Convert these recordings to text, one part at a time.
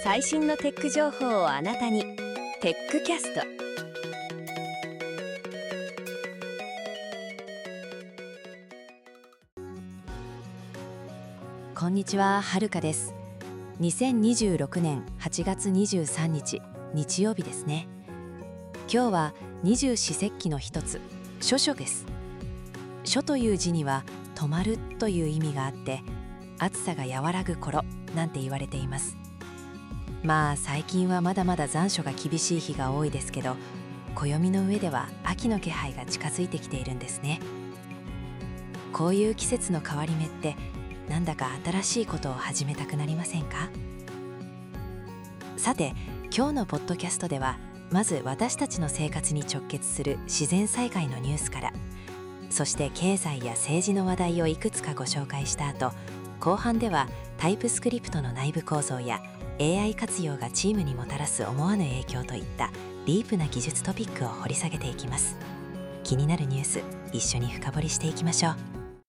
最新のテック情報をあなたに。テックキャスト。 こんにちは、はるかです。2026年8月23日日曜日ですね。今日は二十四節気の一つ、処暑です。暑という字には止まるという意味があって、暑さが和らぐ頃なんて言われています。まあ最近はまだまだ残暑が厳しい日が多いですけど、暦の上では秋の気配が近づいてきているんですね。こういう季節の変わり目ってなんだか新しいことを始めたくなりませんか？さて、今日のポッドキャストではまず私たちの生活に直結する自然災害のニュースから、そして経済や政治の話題をいくつかご紹介した後、後半ではタイプスクリプトの内部構造や AI 活用がチームにもたらす思わぬ影響といったディープな技術トピックを掘り下げていきます。気になるニュース、一緒に深掘りしていきましょう。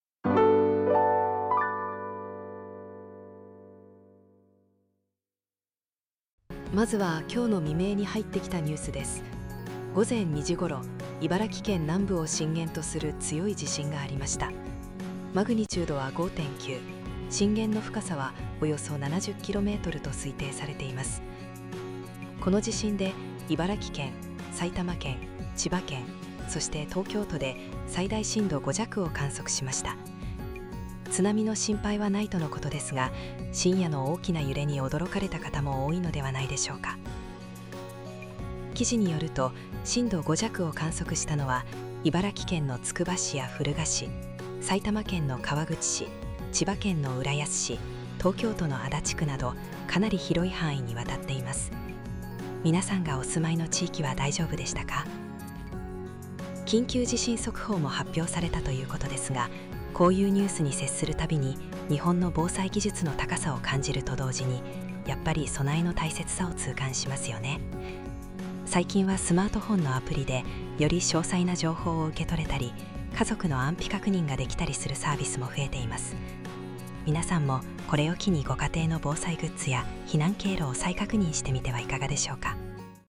まずは今日の未明に入ってきたニュースです。午前2時ごろ、茨城県南部を震源とする強い地震がありました。マグニチュードは 5.9、震源の深さはおよそ 70km と推定されています。この地震で茨城県、埼玉県、千葉県、そして東京都で最大震度5弱を観測しました。津波の心配はないとのことですが、深夜の大きな揺れに驚かれた方も多いのではないでしょうか。記事によると、震度5弱を観測したのは茨城県のつくば市や古河市、埼玉県の川口市、千葉県の浦安市、東京都の足立区などかなり広い範囲にわたっています。皆さんがお住まいの地域は大丈夫でしたか？緊急地震速報も発表されたということですが、こういうニュースに接するたびに日本の防災技術の高さを感じると同時に、やっぱり備えの大切さを痛感しますよね。最近はスマートフォンのアプリでより詳細な情報を受け取れたり、家族の安否確認ができたりするサービスも増えています。皆さんもこれを機にご家庭の防災グッズや避難経路を再確認してみてはいかがでしょうか。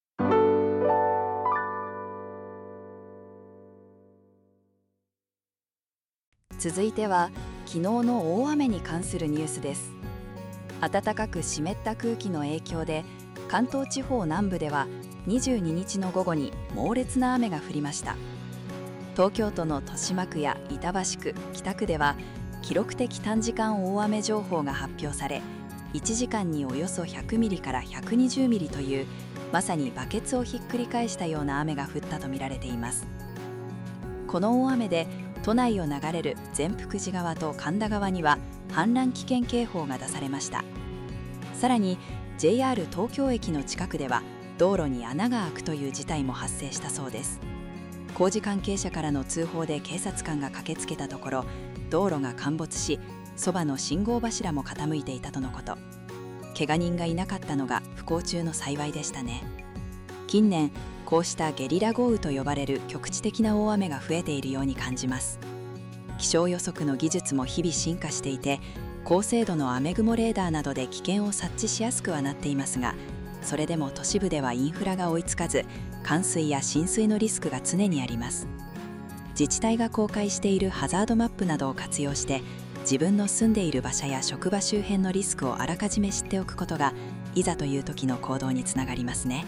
続いては昨日の大雨に関するニュースです。暖かく湿った空気の影響で関東地方南部では22日の午後に猛烈な雨が降りました。東京都の豊島区や板橋区、北区では記録的短時間大雨情報が発表され、1時間におよそ100ミリから120ミリというまさにバケツをひっくり返したような雨が降ったとみられています。この大雨で都内を流れる善福寺川と神田川には氾濫危険警報が出されました。さらに JR 東京駅の近くでは道路に穴が開くという事態も発生したそうです。工事関係者からの通報で警察官が駆けつけたところ、道路が陥没し、そばの信号柱も傾いていたとのこと。怪我人がいなかったのが不幸中の幸いでしたね。近年こうしたゲリラ豪雨と呼ばれる局地的な大雨が増えているように感じます。気象予測の技術も日々進化していて、高精度の雨雲レーダーなどで危険を察知しやすくはなっていますが、それでも都市部ではインフラが追いつかず、冠水や浸水のリスクが常にあります。自治体が公開しているハザードマップなどを活用して、自分の住んでいる場所や職場周辺のリスクをあらかじめ知っておくことが、いざという時の行動につながりますね。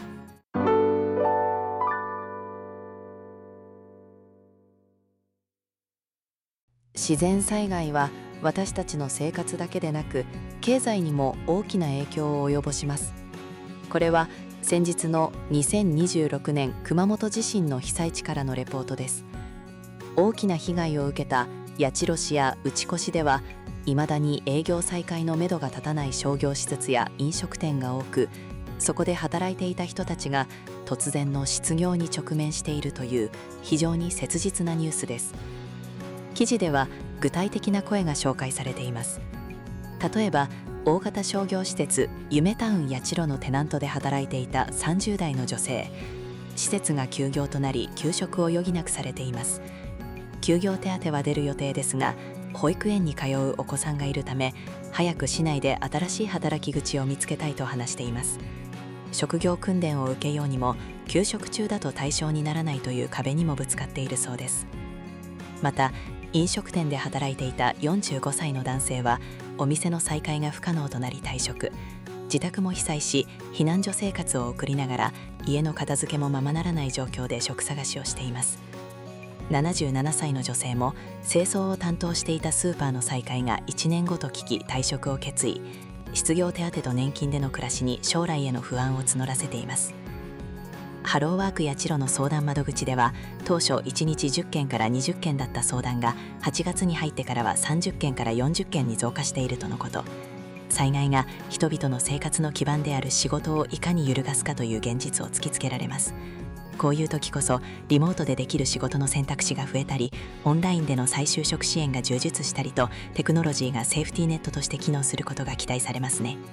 自然災害は私たちの生活だけでなく、経済にも大きな影響を及ぼします。これは先日の2026年熊本地震の被災地からのレポートです。大きな被害を受けた八代市や内子市では、未だに営業再開のめどが立たない商業施設や飲食店が多く、そこで働いていた人たちが突然の失業に直面しているという非常に切実なニュースです。記事では具体的な声が紹介されています。例えば大型商業施設夢タウン八代のテナントで働いていた30代の女性、施設が休業となり休職を余儀なくされています。休業手当は出る予定ですが、保育園に通うお子さんがいるため、 早く市内で新しい働き口を見つけたいと話しています。職業訓練を受けようにも休職中だと対象にならないという壁にもぶつかっているそうです。また飲食店で働いていた45歳の男性はお店の再開が不可能となり退職、自宅も被災し避難所生活を送りながら家の片付けもままならない状況で職探しをしています。77歳の女性も清掃を担当していたスーパーの再開が1年後と聞き退職を決意、失業手当と年金での暮らしに将来への不安を募らせています。ハローワークやチロの相談窓口では当初1日10件から20件だった相談が8月に入ってからは30件から40件に増加しているとのこと。災害が人々の生活の基盤である仕事をいかに揺るがすかという現実を突きつけられます。こういう時こそリモートでできる仕事の選択肢が増えたり、オンラインでの再就職支援が充実したりと、テクノロジーがセーフティーネットとして機能することが期待されますね。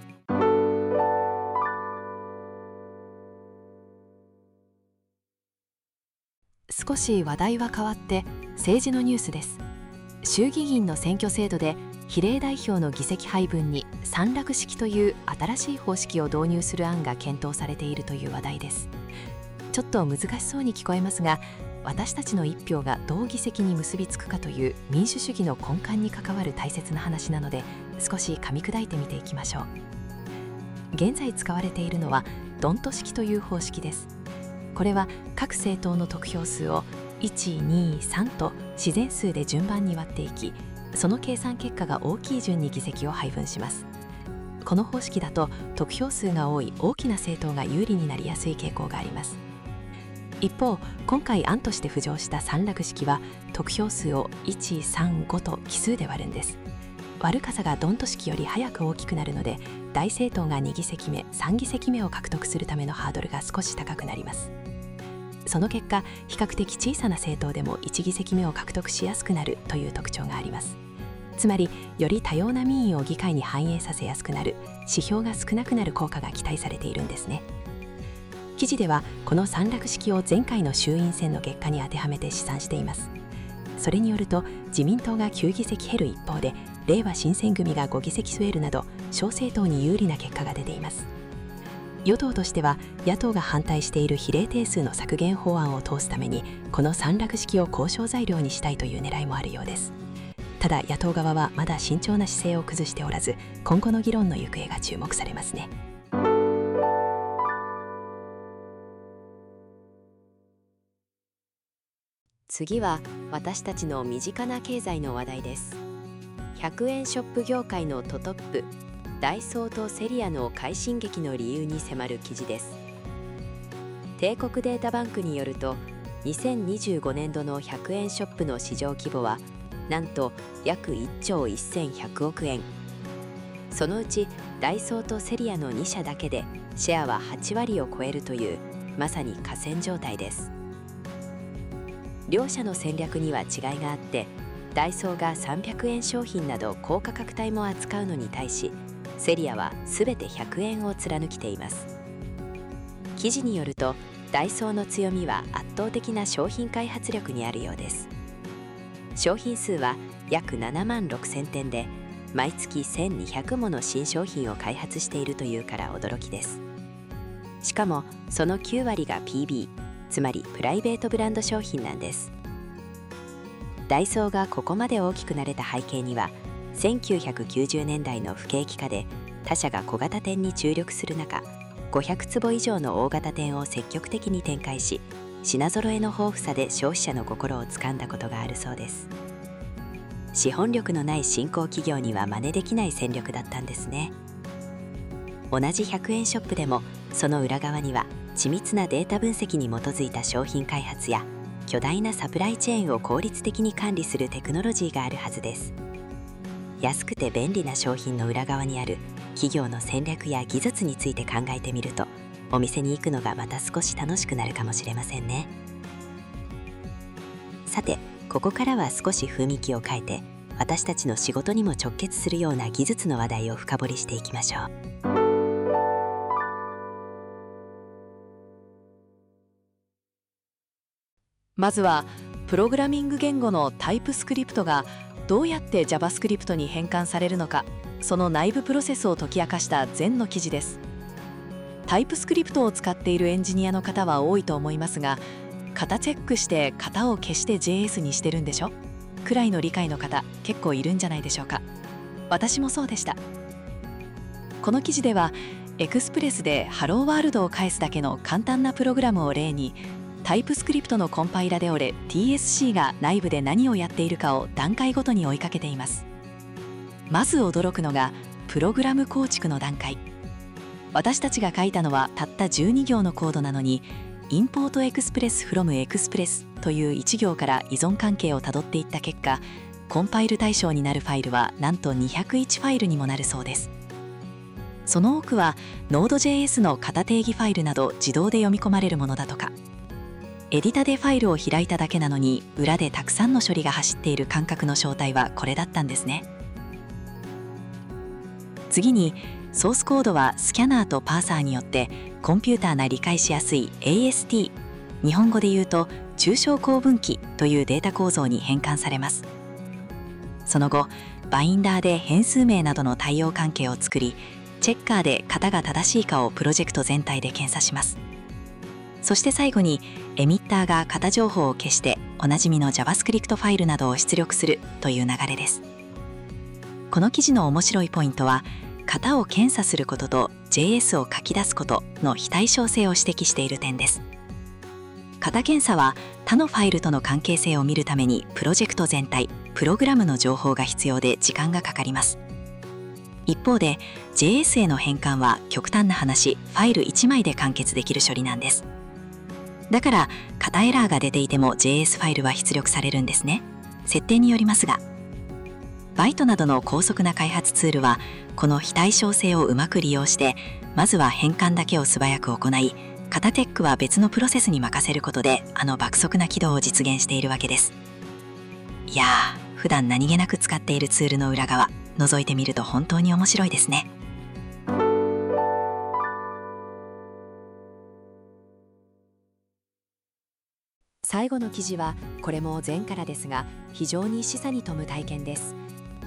少し話題は変わって政治のニュースです。衆議院の選挙制度で比例代表の議席配分に三楽式という新しい方式を導入する案が検討されているという話題です。ちょっと難しそうに聞こえますが、私たちの一票がどう議席に結びつくかという民主主義の根幹に関わる大切な話なので、少し噛み砕いてみていきましょう。現在使われているのはドント式という方式です。これは各政党の得票数を1、2、3と自然数で順番に割っていき、その計算結果が大きい順に議席を配分します。この方式だと得票数が多い大きな政党が有利になりやすい傾向があります。一方、今回案として浮上した三楽式は得票数を1、3、5と奇数で割るんです。割る数がドント式より早く大きくなるので、大政党が2議席目、3議席目を獲得するためのハードルが少し高くなります。その結果、比較的小さな政党でも1議席目を獲得しやすくなるという特徴があります。つまり、より多様な民意を議会に反映させやすくなる、指標が少なくなる効果が期待されているんですね。記事ではこの三楽式を前回の衆院選の結果に当てはめて試算しています。それによると、自民党が9議席減る一方で、れいわ新選組が5議席増えるなど小政党に有利な結果が出ています。与党としては野党が反対している比例定数の削減法案を通すために、この三楽式を交渉材料にしたいという狙いもあるようです。ただ野党側はまだ慎重な姿勢を崩しておらず、今後の議論の行方が注目されますね。 次は私たちの身近な経済の話題です。100円ショップ業界のトトップ、ダイソーとセリアの快進撃の理由に迫る記事です。帝国データバンクによると、2025年度の100円ショップの市場規模はなんと約1兆1100億円。そのうちダイソーとセリアの2社だけでシェアは8割を超えるという、まさに寡占状態です。両社の戦略には違いがあって、ダイソーが300円商品など高価格帯も扱うのに対し、セリアは全て100円を貫きています。記事によると、ダイソーの強みは圧倒的な商品開発力にあるようです。商品数は約7万6000点で、毎月1200もの新商品を開発しているというから驚きです。しかもその9割が PB、つまりプライベートブランド商品なんです。ダイソーがここまで大きくなれた背景には、1990年代の不景気化で他社が小型店に注力する中、500坪以上の大型店を積極的に展開し、品揃えの豊富さで消費者の心をつかんだことがあるそうです。資本力のない新興企業には真似できない戦略だったんですね。同じ100円ショップでも、その裏側には緻密なデータ分析に基づいた商品開発や巨大なサプライチェーンを効率的に管理するテクノロジーがあるはずです。安くて便利な商品の裏側にある企業の戦略や技術について考えてみると、お店に行くのがまた少し楽しくなるかもしれませんね。さて、ここからは少し雰囲気を変えて、私たちの仕事にも直結するような技術の話題を深掘りしていきましょう。 まずはプログラミング言語のタイプスクリプトがどうやって JavaScript に変換されるのか、 その内部プロセスを解き明かした全の記事です。タイプスクリプトを使っているエンジニアの方は多いと思いますが、型チェックして型を消して JS にしてるんでしょくらいの理解の方結構いるんじゃないでしょうか。私もそうでした。この記事ではエクスプレスでハローワールドを返すだけの簡単なプログラムを例に、タイプスクリプトのコンパイラで折れ TSC が内部で何をやっているかを段階ごとに追いかけています。まず驚くのがプログラム構築の段階。私たちが書いたのはたった12行のコードなのに、インポートエクスプレスフロムエクスプレスという1行から依存関係をたどっていった結果、コンパイル対象になるファイルはなんと201ファイルにもなるそうです。その多くは Node.js の型定義ファイルなど自動で読み込まれるものだとか。エディタでファイルを開いただけなのに裏でたくさんの処理が走っている感覚の正体はこれだったんですね。次にソースコードはスキャナーとパーサーによってコンピューターが理解しやすい AST、 日本語で言うと抽象構文器というデータ構造に変換されます。その後バインダーで変数名などの対応関係を作り、チェッカーで型が正しいかをプロジェクト全体で検査します。そして最後にエミッターが型情報を消しておなじみの JavaScript ファイルなどを出力するという流れです。この記事の面白いポイントは、型を検査することと JS を書き出すことの非対称性を指摘している点です。型検査は他のファイルとの関係性を見るためにプロジェクト全体、プログラムの情報が必要で時間がかかります。一方で JS への変換は極端な話、ファイル1枚で完結できる処理なんです。だから型エラーが出ていても JS ファイルは出力されるんですね。設定によりますが、バイトなどの高速な開発ツールはこの非対称性をうまく利用して、まずは変換だけを素早く行い、型チェックは別のプロセスに任せることで爆速な起動を実現しているわけです。いやー、普段何気なく使っているツールの裏側、覗いてみると本当に面白いですね。 最後の記事はこれも前からですが、非常に示唆に富む体験です。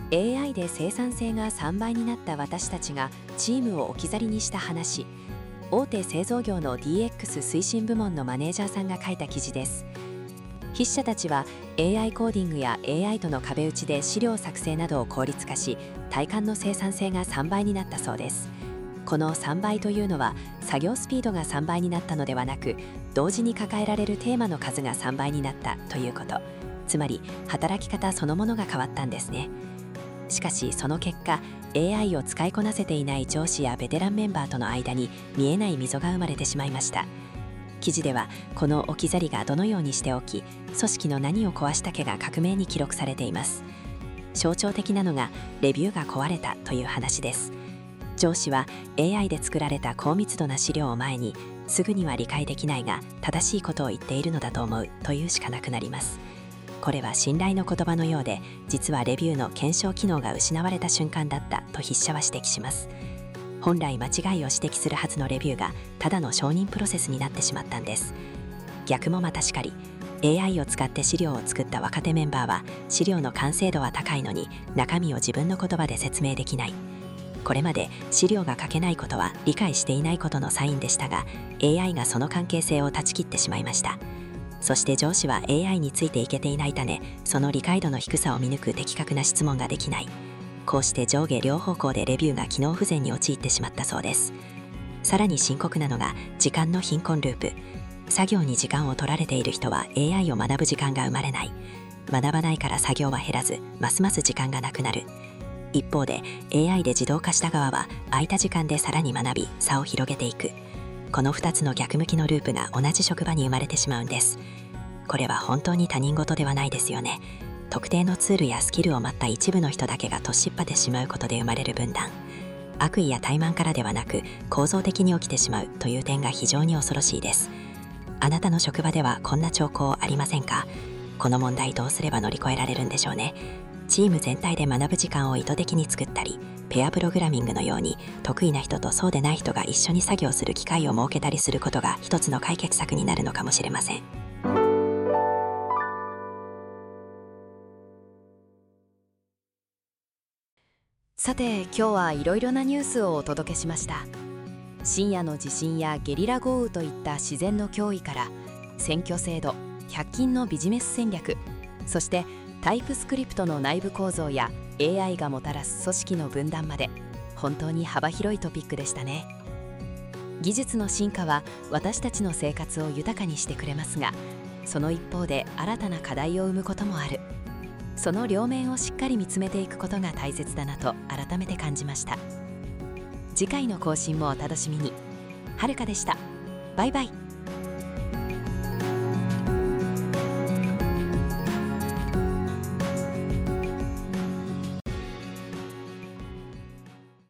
AI で生産性が3倍になった私たちがチームを置き去りにした話。大手製造業の DX 推進部門のマネージャーさんが書いた記事です。筆者たちは AI コーディングや AI との壁打ちで資料作成などを効率化し、体感の生産性が3倍になったそうです。この3倍というのは作業スピードが3倍になったのではなく、同時に抱えられるテーマの数が3倍になったということ。つまり働き方そのものが変わったんですね。しかしその結果、 AI を使いこなせていない上司やベテランメンバーとの間に見えない溝が生まれてしまいました。記事ではこの置き去りがどのようにして起き、組織の何を壊したかが克明に記録されています。象徴的なのがレビューが壊れたという話です。上司は AI で作られた高密度な資料を前に、すぐには理解できないが正しいことを言っているのだと思うというしかなくなります。これは信頼の言葉のようで、実はレビューの検証機能が失われた瞬間だったと筆者は指摘します。本来間違いを指摘するはずのレビューがただの承認プロセスになってしまったんです。逆もまたしかり、 AI を使って資料を作った若手メンバーは資料の完成度は高いのに中身を自分の言葉で説明できない。これまで資料が書けないことは理解していないことのサインでしたが、 AI がその関係性を断ち切ってしまいました。そして上司は AI についていけていないため、その理解度の低さを見抜く的確な質問ができない。こうして上下両方向でレビューが機能不全に陥ってしまったそうです。さらに深刻なのが時間の貧困ループ。作業に時間を取られている人は AI を学ぶ時間が生まれない。学ばないから作業は減らず、ますます時間がなくなる。一方で AI で自動化した側は空いた時間でさらに学び、差を広げていく。この2つの逆向きのループが同じ職場に生まれてしまうんです。これは本当に他人事ではないですよね。特定のツールやスキルを持った一部の人だけが突っ張ってしまうことで生まれる分断。悪意や怠慢からではなく構造的に起きてしまうという点が非常に恐ろしいです。あなたの職場ではこんな兆候ありませんか？この問題どうすれば乗り越えられるんでしょうね。チーム全体で学ぶ時間を意図的に作ったり、ペアプログラミングのように得意な人とそうでない人が一緒に作業する機会を設けたりすることが一つの解決策になるのかもしれません。 さて、今日はいろいろなニュースをお届けしました。深夜の地震やゲリラ豪雨といった自然の脅威から、選挙制度、100均のビジネス戦略、そしてタイプスクリプトの内部構造や AI がもたらす組織の分断まで、本当に幅広いトピックでしたね。技術の進化は私たちの生活を豊かにしてくれますが、その一方で新たな課題を生むこともある。その両面をしっかり見つめていくことが大切だなと改めて感じました。次回の更新もお楽しみに。はるかでした。バイバイ。